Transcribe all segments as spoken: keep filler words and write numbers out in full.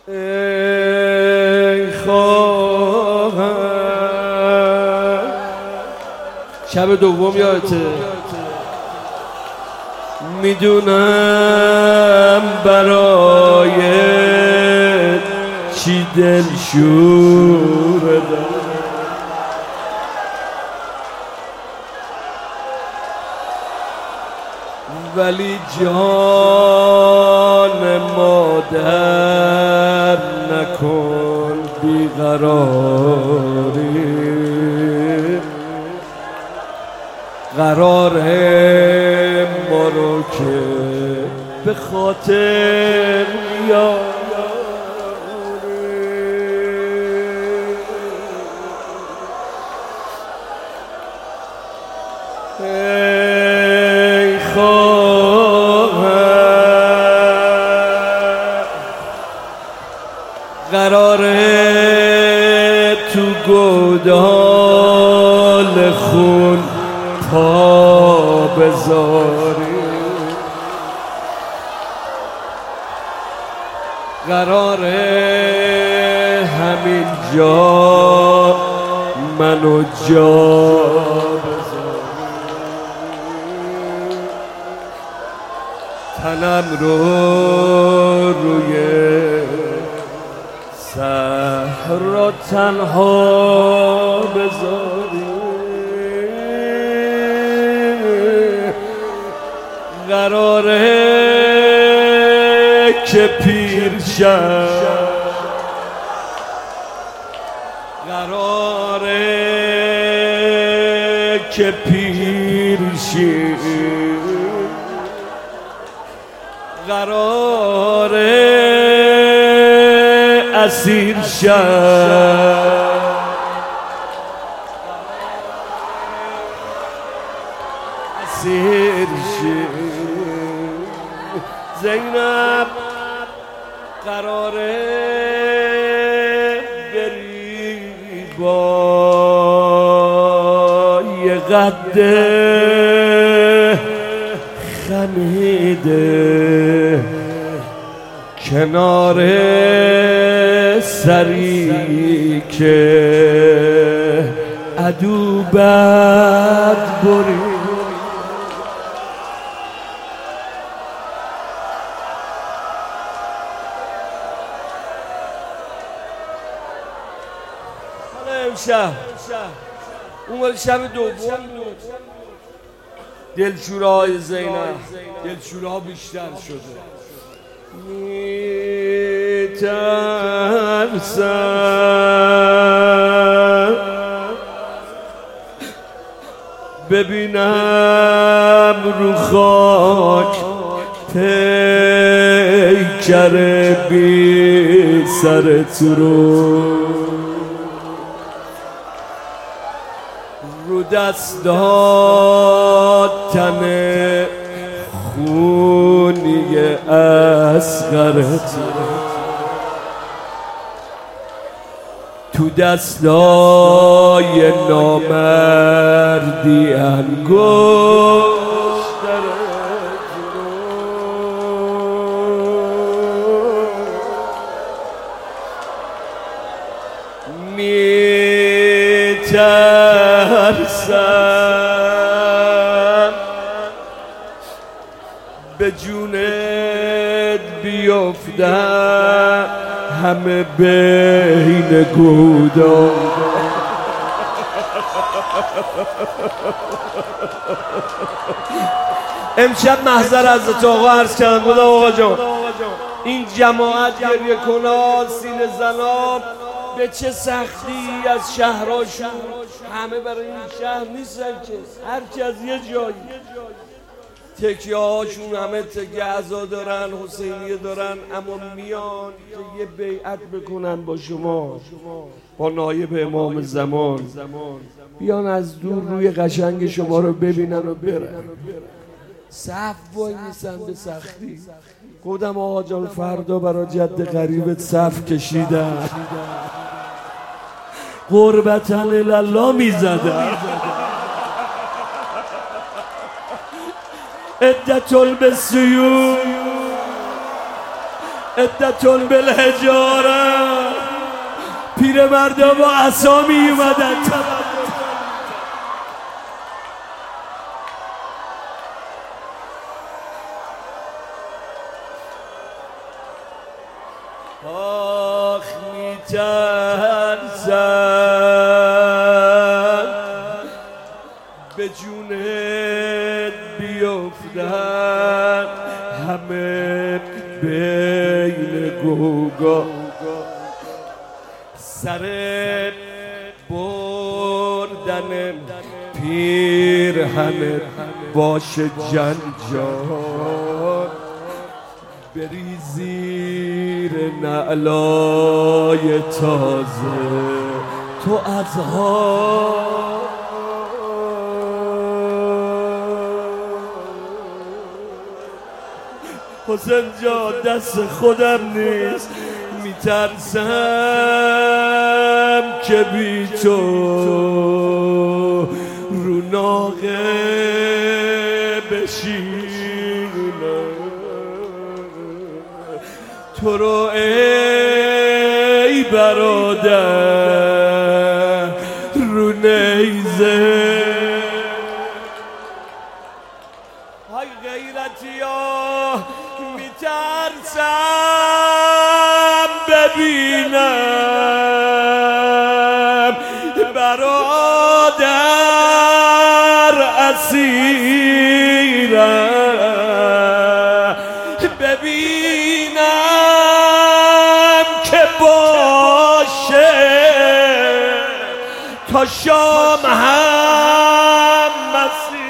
ای خواهر شب دوم یادته میدونم برای چی دل شوره ولی جان مادر نکن بیقراری قراره ما رو که به خاطر میاری ای خواهر قراره تو گودال خون پا بذاری قراره همین جا منو جا بذاری تنم رو روی صحرا تنها بذاری قراره که پیر شم قراره که پیر شی قراره اسیر شم اسیر شی زینب قراره بری با یه قد خمیده کنار سری که عدو بد بری امشب اون شب دوم دلشوراهای زینب دلشوراها بیشتر شده میترسم ببینم رو خاک پیکر بی سر تو رو رو دست داد تن خونی اصغرت تو دستای نامردی انگشترت میترسم به جونت بیفتم همه بین گودا امشب محضر حضرت آقا عرض کردم بودم آقا جان این جماعت گریه کنان سینه زنان به چه سختی از شهراشون همه برای این شهر نیستن که هر کی از یه جایی تکیه هاشون همه تکیه عزا دارن حسینیه دارن اما میان که یه بیعت بکنن با شما با نایب امام زمان بیان از دور روی قشنگ شما رو ببینن و برن صف وای نیستن به سختی گفتم آقا جان فردا برای جد قریبت صف کشیدن قربتن الله میزدن عدت بالسیوف عدتون بالحجاره پیر مردا با اسامی اومدن آخ میترسم به جونت بیفتن همه بین گوگا سر بردن پیرهن باشه جنجال بری زیر نعلای تازه تو از ها حسین جا دست خودم نیست میترسم که بی تو رو ناقه بشینم تو رو ای برادر رو نیزه های غیرتی ها میترسم ببینم برادر اسیرم ببینم که باشه تا شام هم مسیر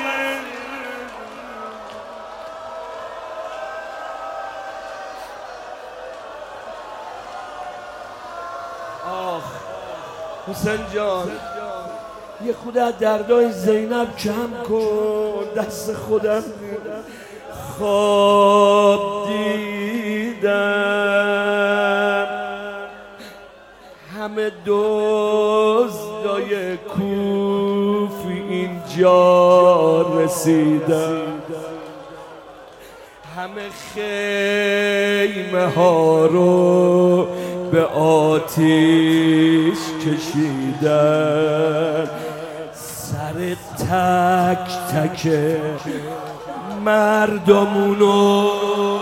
آخ حسین جان یه خود از دردای زینب کم کن دست خودم خواب دیدم همه دزدای کوفی اینجا رسیدن همه خیمه ها رو به آتیش کشیدن سر تک تک مردمونو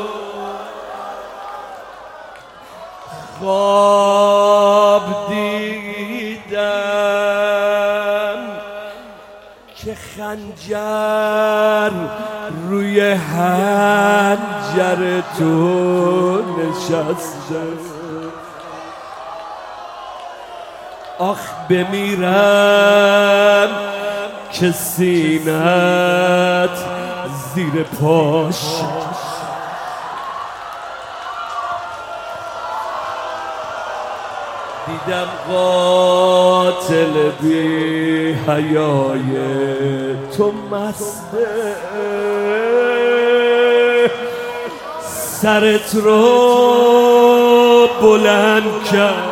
خواب دیدم که خنجر روی حنجر تو نشسته آخ بمیرم که سینت زیر پاش دیدم قاتل بی حیای تو مسته سرت رو بلند کرد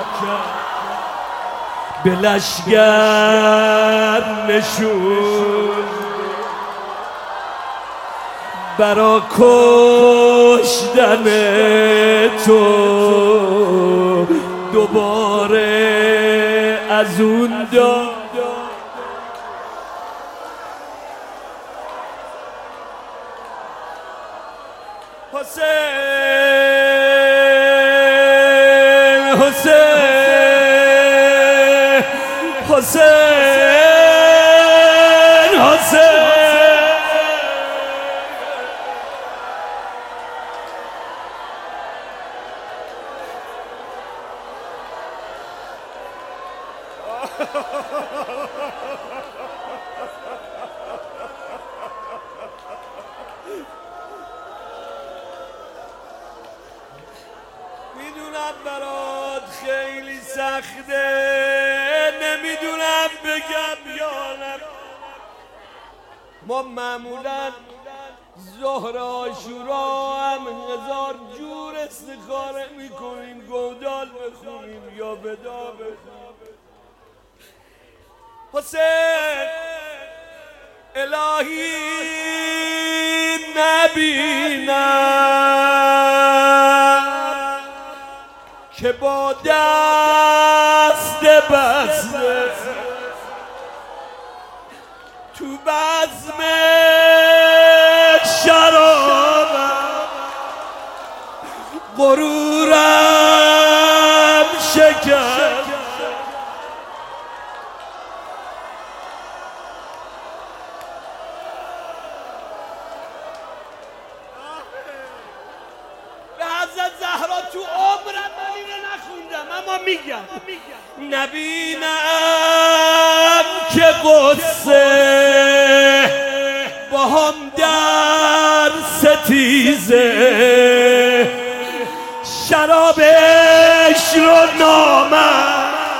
به لشگر نشون برا کشتن تو دوباره از اون داد حسین حسین حسین حسین میدونم برات خیلی سخته نمیدونم بگم یا نه ما معمولا ظهر عاشورا هم هزار جور استخاره میکنیم گودال بخونیم یا بدا بخونیم حسین الهی نبینم که با دست بسته تو بزم شرابم غرورم شکست. به حضرت زهرا تو عمرم من اینو نخوندم اما میگم نبینم که قصه با هم در ستیزه شرابش رو نامم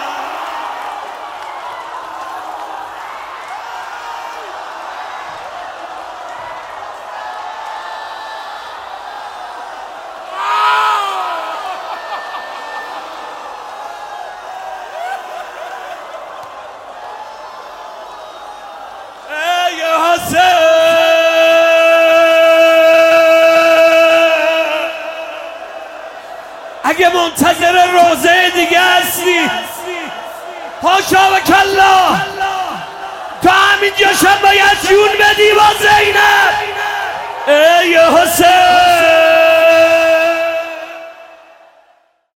اگه منتظر روزه دیگه هستی حاشا و کلا تا همینجاشم باید جون بدی با زینب. ای حسین